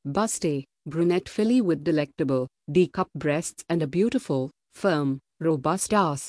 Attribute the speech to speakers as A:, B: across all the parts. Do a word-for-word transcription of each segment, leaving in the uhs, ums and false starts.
A: busty, brunette filly with delectable, D-cup breasts and a beautiful, firm, robust ass.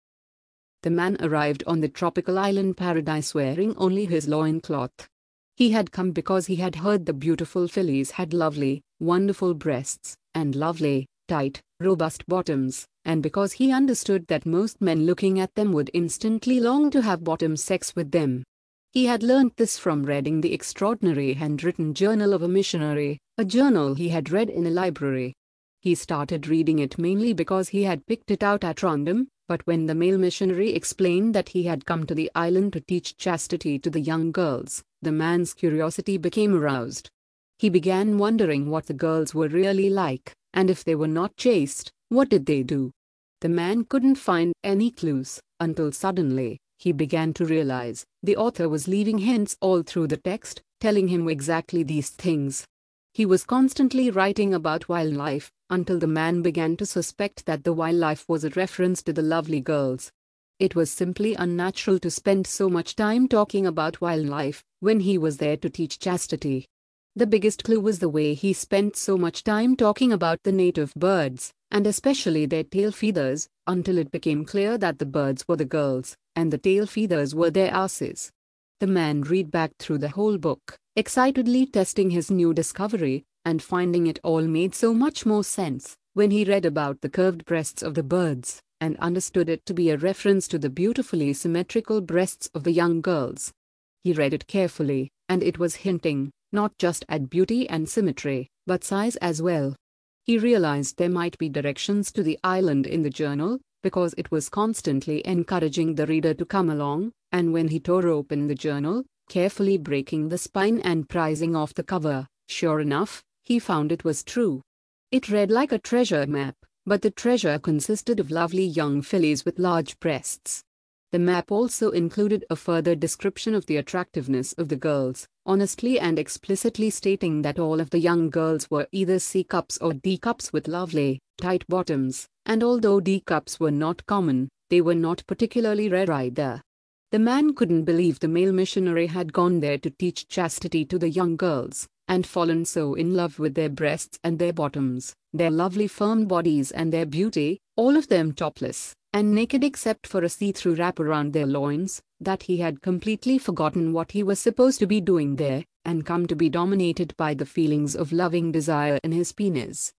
A: The man arrived on the tropical island paradise wearing only his loincloth. He had come because he had heard the beautiful fillies had lovely, wonderful breasts, and lovely, tight, robust bottoms, and because he understood that most men looking at them would instantly long to have bottom sex with them. He had learnt this from reading the extraordinary handwritten journal of a missionary, a journal he had read in a library. He started reading it mainly because he had picked it out at random, but when the male missionary explained that he had come to the island to teach chastity to the young girls, the man's curiosity became aroused. He began wondering what the girls were really like, and if they were not chaste, what did they do? The man couldn't find any clues, until suddenly, he began to realize the author was leaving hints all through the text, telling him exactly these things. He was constantly writing about wildlife, until the man began to suspect that the wildlife was a reference to the lovely girls. It was simply unnatural to spend so much time talking about wildlife, when he was there to teach chastity. The biggest clue was the way he spent so much time talking about the native birds, and especially their tail feathers, until it became clear that the birds were the girls, and the tail feathers were their asses. The man read back through the whole book, excitedly testing his new discovery, and finding it all made so much more sense, when he read about the curved breasts of the birds, and understood it to be a reference to the beautifully symmetrical breasts of the young girls. He read it carefully, and it was hinting, not just at beauty and symmetry, but size as well. He realized there might be directions to the island in the journal, because it was constantly encouraging the reader to come along, and when he tore open the journal, carefully breaking the spine and prizing off the cover, sure enough, he found it was true. It read like a treasure map, but the treasure consisted of lovely young fillies with large breasts. The map also included a further description of the attractiveness of the girls, honestly and explicitly stating that all of the young girls were either C-cups or D-cups with lovely, tight bottoms, and although D-cups were not common, they were not particularly rare either. The man couldn't believe the male missionary had gone there to teach chastity to the young girls, and fallen so in love with their breasts and their bottoms, their lovely firm bodies and their beauty, all of them topless, and naked except for a see-through wrap around their loins, that he had completely forgotten what he was supposed to be doing there, and come to be dominated by the feelings of loving desire in his penis.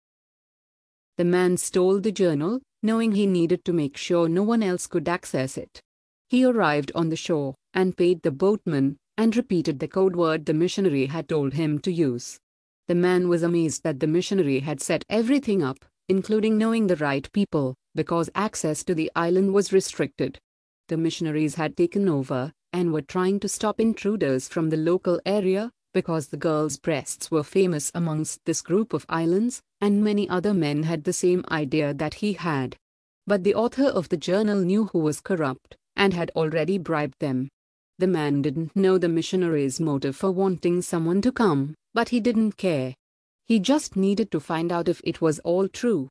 A: The man stole the journal, knowing he needed to make sure no one else could access it. He arrived on the shore, and paid the boatman, and repeated the code word the missionary had told him to use. The man was amazed that the missionary had set everything up, including knowing the right people, because access to the island was restricted. The missionaries had taken over, and were trying to stop intruders from the local area, because the girls' breasts were famous amongst this group of islands, and many other men had the same idea that he had. But the author of the journal knew who was corrupt, and had already bribed them. The man didn't know the missionary's motive for wanting someone to come, but he didn't care. He just needed to find out if it was all true.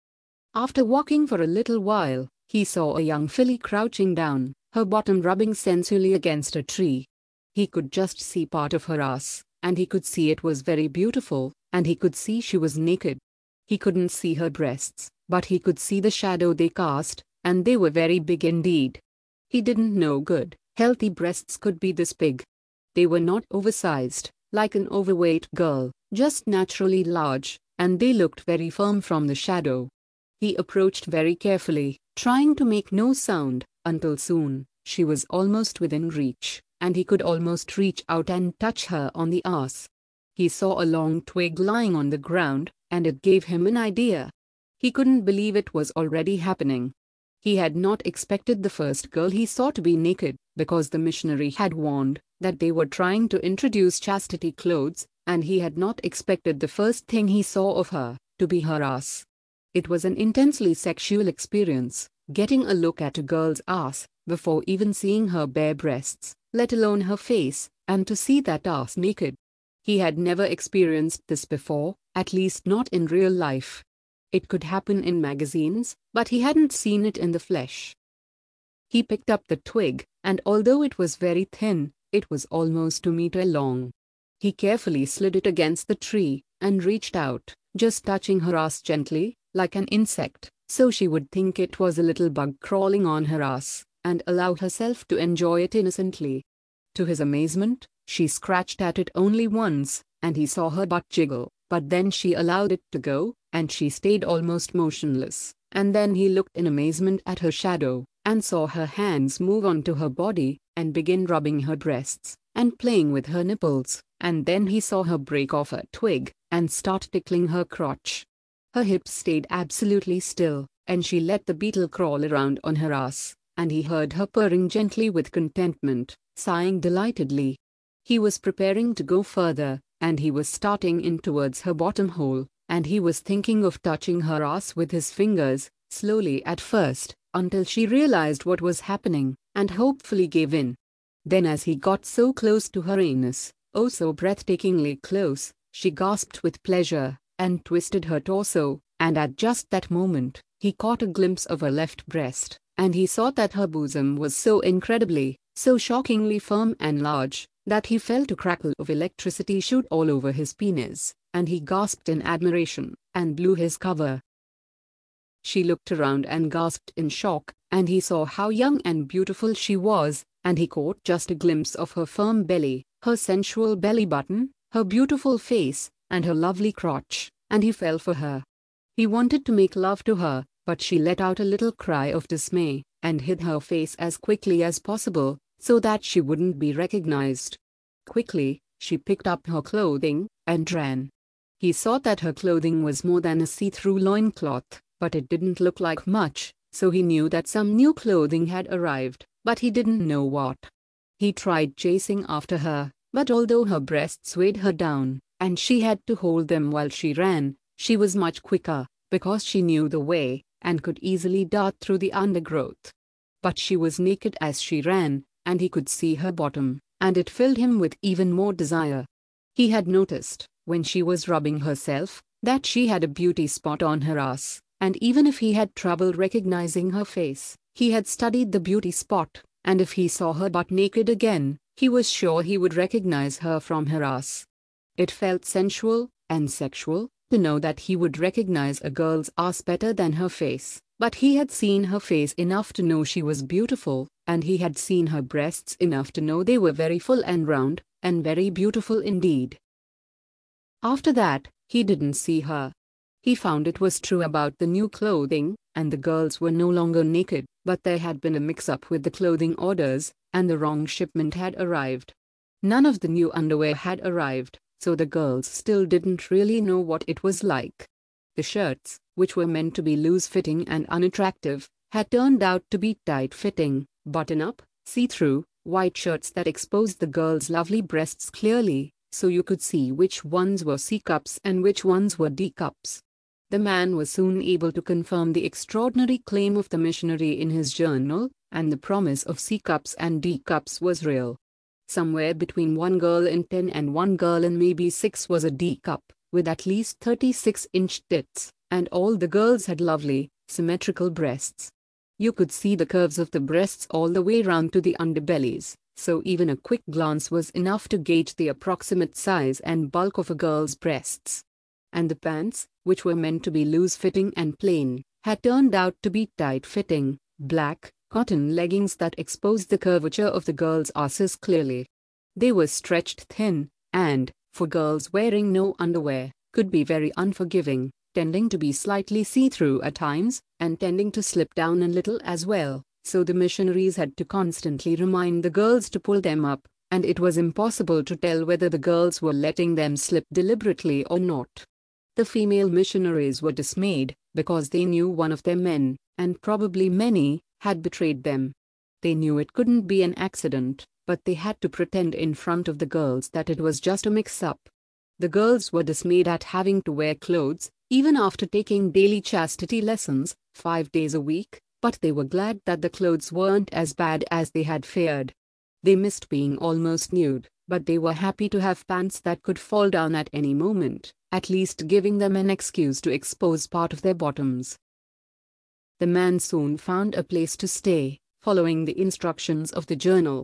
A: After walking for a little while, he saw a young filly crouching down, her bottom rubbing sensually against a tree. He could just see part of her ass, and he could see it was very beautiful, and he could see she was naked. He couldn't see her breasts, but he could see the shadow they cast, and they were very big indeed. He didn't know good, healthy breasts could be this big. They were not oversized, like an overweight girl, just naturally large, and they looked very firm from the shadow. He approached very carefully, trying to make no sound, until soon, she was almost within reach, and he could almost reach out and touch her on the ass. He saw a long twig lying on the ground, and it gave him an idea. He couldn't believe it was already happening. He had not expected the first girl he saw to be naked, because the missionary had warned that they were trying to introduce chastity clothes, and he had not expected the first thing he saw of her to be her ass. It was an intensely sexual experience, getting a look at a girl's ass, before even seeing her bare breasts, let alone her face, and to see that ass naked. He had never experienced this before, at least not in real life. It could happen in magazines, but he hadn't seen it in the flesh. He picked up the twig, and although it was very thin, it was almost two meter long. He carefully slid it against the tree, and reached out, just touching her ass gently, like an insect, so she would think it was a little bug crawling on her ass, and allow herself to enjoy it innocently. To his amazement, she scratched at it only once, and he saw her butt jiggle, but then she allowed it to go, and she stayed almost motionless, and then he looked in amazement at her shadow, and saw her hands move onto her body, and begin rubbing her breasts, and playing with her nipples, and then he saw her break off a twig, and start tickling her crotch. Her hips stayed absolutely still, and she let the beetle crawl around on her ass, and he heard her purring gently with contentment, sighing delightedly. He was preparing to go further, and he was starting in towards her bottom hole, and he was thinking of touching her ass with his fingers, slowly at first, until she realized what was happening, and hopefully gave in. Then as he got so close to her anus, oh so breathtakingly close, she gasped with pleasure, and twisted her torso, and at just that moment, he caught a glimpse of her left breast, and he saw that her bosom was so incredibly, so shockingly firm and large, that he felt a crackle of electricity shoot all over his penis, and he gasped in admiration, and blew his cover. She looked around and gasped in shock, and he saw how young and beautiful she was, and he caught just a glimpse of her firm belly, her sensual belly button, her beautiful face, and her lovely crotch, and he fell for her. He wanted to make love to her, but she let out a little cry of dismay, and hid her face as quickly as possible, so that she wouldn't be recognized. Quickly, she picked up her clothing, and ran. He saw that her clothing was more than a see-through loincloth, but it didn't look like much, so he knew that some new clothing had arrived, but he didn't know what. He tried chasing after her, but although her breasts weighed her down, and she had to hold them while she ran, she was much quicker, because she knew the way, and could easily dart through the undergrowth. But she was naked as she ran, and he could see her bottom, and it filled him with even more desire. He had noticed, when she was rubbing herself, that she had a beauty spot on her ass, and even if he had trouble recognizing her face, he had studied the beauty spot, and if he saw her butt naked again, he was sure he would recognize her from her ass. It felt sensual and sexual to know that he would recognize a girl's ass better than her face, but he had seen her face enough to know she was beautiful, and he had seen her breasts enough to know they were very full and round, and very beautiful indeed. After that, he didn't see her. He found it was true about the new clothing, and the girls were no longer naked, but there had been a mix-up with the clothing orders, and the wrong shipment had arrived. None of the new underwear had arrived, so the girls still didn't really know what it was like. The shirts, which were meant to be loose-fitting and unattractive, had turned out to be tight-fitting, button-up, see-through, white shirts that exposed the girls' lovely breasts clearly, so you could see which ones were C-cups and which ones were D-cups. The man was soon able to confirm the extraordinary claim of the missionary in his journal, and the promise of C-cups and D-cups was real. Somewhere between one girl in ten and one girl in maybe six was a D-cup, with at least thirty-six inch tits, and all the girls had lovely, symmetrical breasts. You could see the curves of the breasts all the way round to the underbellies, so even a quick glance was enough to gauge the approximate size and bulk of a girl's breasts. And the pants, which were meant to be loose-fitting and plain, had turned out to be tight-fitting, black, cotton leggings that exposed the curvature of the girls' asses clearly. They were stretched thin, and, for girls wearing no underwear, could be very unforgiving, tending to be slightly see-through at times, and tending to slip down a little as well, so the missionaries had to constantly remind the girls to pull them up, and it was impossible to tell whether the girls were letting them slip deliberately or not. The female missionaries were dismayed, because they knew one of their men, and probably many, had betrayed them. They knew it couldn't be an accident, but they had to pretend in front of the girls that it was just a mix-up. The girls were dismayed at having to wear clothes, even after taking daily chastity lessons, five days a week, but they were glad that the clothes weren't as bad as they had feared. They missed being almost nude, but they were happy to have pants that could fall down at any moment, at least giving them an excuse to expose part of their bottoms. The man soon found a place to stay, following the instructions of the journal.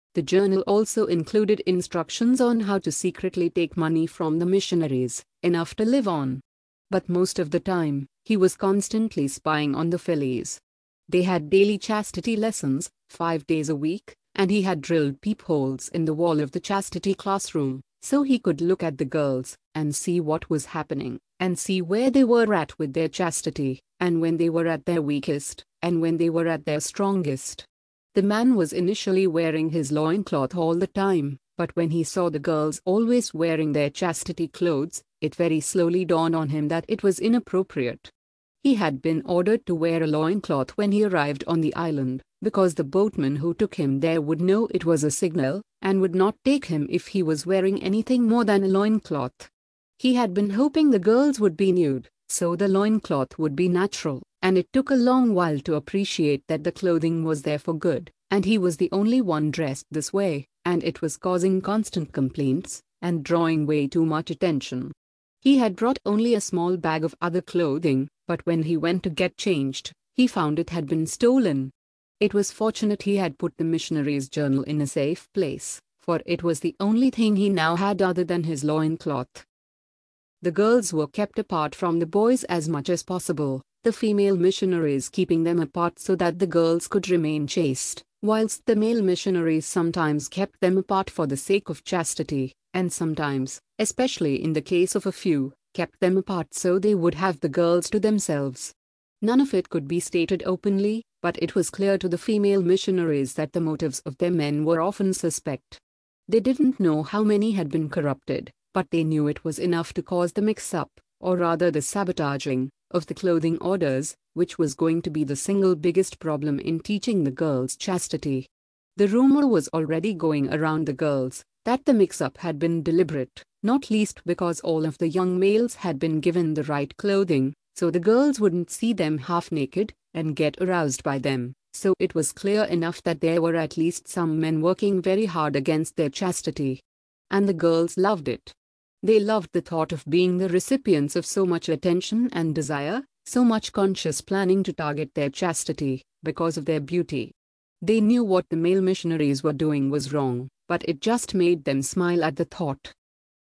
A: The journal also included instructions on how to secretly take money from the missionaries, enough to live on. But most of the time, he was constantly spying on the fillies. They had daily chastity lessons, five days a week, and he had drilled peepholes in the wall of the chastity classroom, so he could look at the girls, and see what was happening, and see where they were at with their chastity, and when they were at their weakest, and when they were at their strongest. The man was initially wearing his loincloth all the time, but when he saw the girls always wearing their chastity clothes, it very slowly dawned on him that it was inappropriate. He had been ordered to wear a loincloth when he arrived on the island, because the boatman who took him there would know it was a signal, and would not take him if he was wearing anything more than a loincloth. He had been hoping the girls would be nude, so the loincloth would be natural, and it took a long while to appreciate that the clothing was there for good, and he was the only one dressed this way, and it was causing constant complaints, and drawing way too much attention. He had brought only a small bag of other clothing, but when he went to get changed, he found it had been stolen. It was fortunate he had put the missionary's journal in a safe place, for it was the only thing he now had other than his loincloth. The girls were kept apart from the boys as much as possible, the female missionaries keeping them apart so that the girls could remain chaste, whilst the male missionaries sometimes kept them apart for the sake of chastity, and sometimes, especially in the case of a few, kept them apart so they would have the girls to themselves. None of it could be stated openly, but it was clear to the female missionaries that the motives of their men were often suspect. They didn't know how many had been corrupted, but they knew it was enough to cause the mix-up, or rather the sabotaging, of the clothing orders, which was going to be the single biggest problem in teaching the girls chastity. The rumor was already going around the girls that the mix-up had been deliberate, not least because all of the young males had been given the right clothing, so the girls wouldn't see them half-naked and get aroused by them. So it was clear enough that there were at least some men working very hard against their chastity. And the girls loved it. They loved the thought of being the recipients of so much attention and desire, so much conscious planning to target their chastity, because of their beauty. They knew what the male missionaries were doing was wrong, but it just made them smile at the thought.